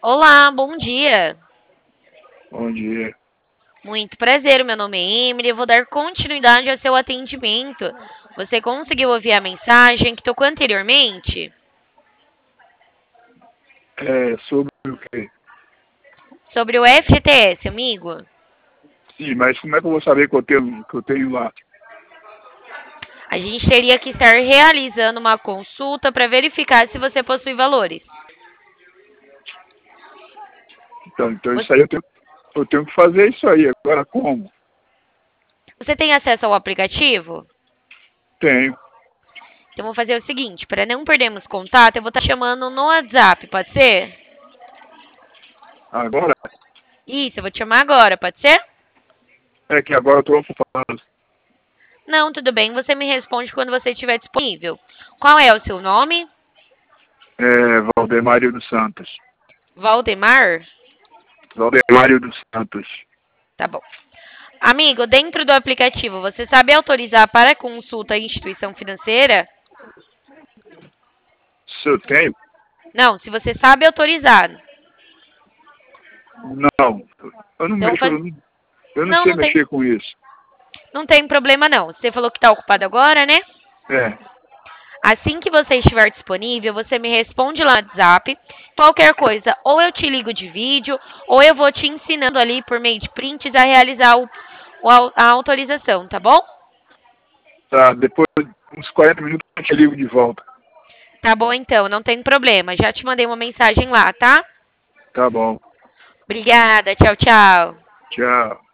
Olá, bom dia. Bom dia. Muito prazer, meu nome é Emily. Eu vou dar continuidade ao seu atendimento. Você conseguiu ouvir a mensagem que tocou anteriormente? É sobre o quê? Sobre o FGTS, amigo? Sim, mas como é que eu vou saber que eu tenho lá? A gente teria que estar realizando uma consulta para verificar se você possui valores. Então isso Você aí eu tenho que fazer isso aí. Agora como? você tem acesso ao aplicativo? Tenho. Então, vou fazer o seguinte: para não perdermos contato, eu vou estar chamando no WhatsApp, pode ser? Agora Isso, eu vou te chamar agora, pode ser? é que agora eu estou ocupado. Não, tudo bem. Você me responde quando você estiver disponível. Qual é o seu nome? Valdemário dos Santos. Valdemar? Valdemário dos Santos. Tá bom. Amigo, dentro do aplicativo, você sabe autorizar para consulta a instituição financeira? Se eu tenho? Não, se você sabe autorizar. Não. Eu não Então, mexo, eu não não, sei mexer com isso. não tem problema não. Você falou que está ocupado agora, né? É, Assim que você estiver disponível, você me responde lá no WhatsApp. Qualquer coisa, ou eu te ligo de vídeo, ou eu vou te ensinando ali por meio de prints a realizar a autorização, tá bom? tá. Depois de uns 40 minutos eu te ligo de volta. Tá bom então, não tem problema. Já te mandei uma mensagem lá, tá? Tá bom. Obrigada, tchau, tchau. Tchau.